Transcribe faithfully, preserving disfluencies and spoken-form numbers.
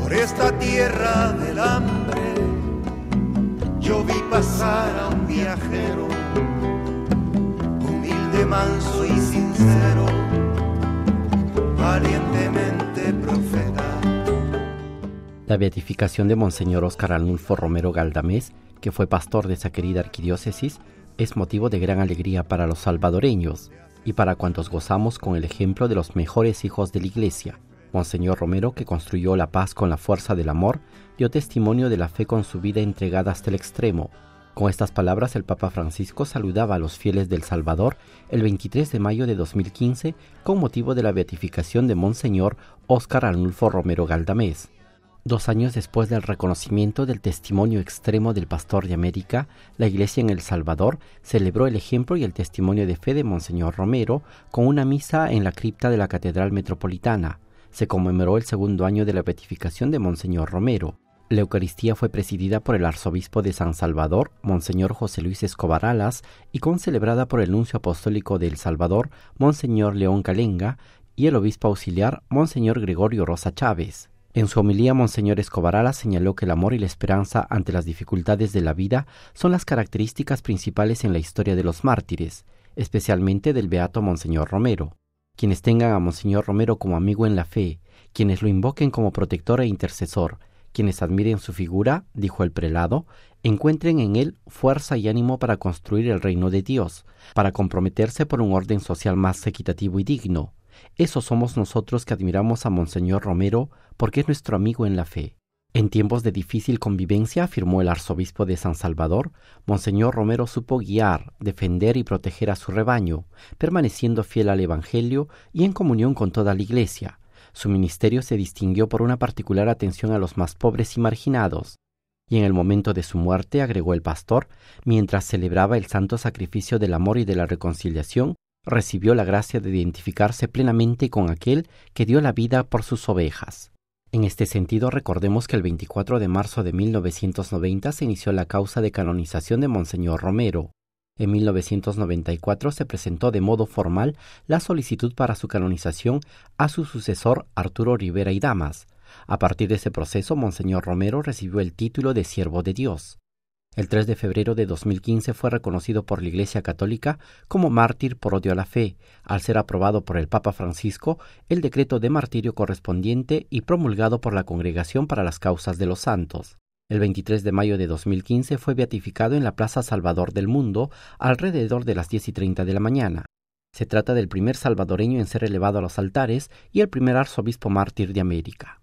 Por esta tierra del hambre yo vi pasar a un viajero, humilde, manso y sincero, valientemente profeta. La beatificación de Monseñor Óscar Arnulfo Romero Galdamés, que fue pastor de esa querida arquidiócesis, es motivo de gran alegría para los salvadoreños y para cuantos gozamos con el ejemplo de los mejores hijos de la Iglesia. Monseñor Romero, que construyó la paz con la fuerza del amor, dio testimonio de la fe con su vida entregada hasta el extremo. Con estas palabras, el Papa Francisco saludaba a los fieles del Salvador el veintitrés de mayo de dos mil quince con motivo de la beatificación de Monseñor Óscar Arnulfo Romero Galdamés. Dos años después del reconocimiento del testimonio extremo del Pastor de América, la Iglesia en El Salvador celebró el ejemplo y el testimonio de fe de Monseñor Romero con una misa en la cripta de la Catedral Metropolitana. Se conmemoró el segundo año de la beatificación de Monseñor Romero. La Eucaristía fue presidida por el arzobispo de San Salvador, Monseñor José Luis Escobar Alas, y concelebrada por el nuncio apostólico de El Salvador, Monseñor León Calenga, y el obispo auxiliar, Monseñor Gregorio Rosa Chávez. En su homilía, Monseñor Escobar Alas señaló que el amor y la esperanza ante las dificultades de la vida son las características principales en la historia de los mártires, especialmente del beato Monseñor Romero. Quienes tengan a Monseñor Romero como amigo en la fe, quienes lo invoquen como protector e intercesor, quienes admiren su figura, dijo el prelado, encuentren en él fuerza y ánimo para construir el reino de Dios, para comprometerse por un orden social más equitativo y digno. Esos somos nosotros que admiramos a Monseñor Romero porque es nuestro amigo en la fe. En tiempos de difícil convivencia, afirmó el arzobispo de San Salvador, Monseñor Romero supo guiar, defender y proteger a su rebaño, permaneciendo fiel al Evangelio y en comunión con toda la Iglesia. Su ministerio se distinguió por una particular atención a los más pobres y marginados. Y en el momento de su muerte, agregó el pastor, mientras celebraba el santo sacrificio del amor y de la reconciliación, recibió la gracia de identificarse plenamente con aquel que dio la vida por sus ovejas. En este sentido, recordemos que el veinticuatro de marzo de mil novecientos noventa se inició la causa de canonización de Monseñor Romero. En mil novecientos noventa y cuatro se presentó de modo formal la solicitud para su canonización a su sucesor Arturo Rivera y Damas. A partir de ese proceso, Monseñor Romero recibió el título de Siervo de Dios. El tres de febrero de dos mil quince fue reconocido por la Iglesia Católica como mártir por odio a la fe, al ser aprobado por el Papa Francisco el decreto de martirio correspondiente y promulgado por la Congregación para las Causas de los Santos. El veintitrés de mayo de dos mil quince fue beatificado en la Plaza Salvador del Mundo alrededor de las diez y treinta de la mañana. Se trata del primer salvadoreño en ser elevado a los altares y el primer arzobispo mártir de América.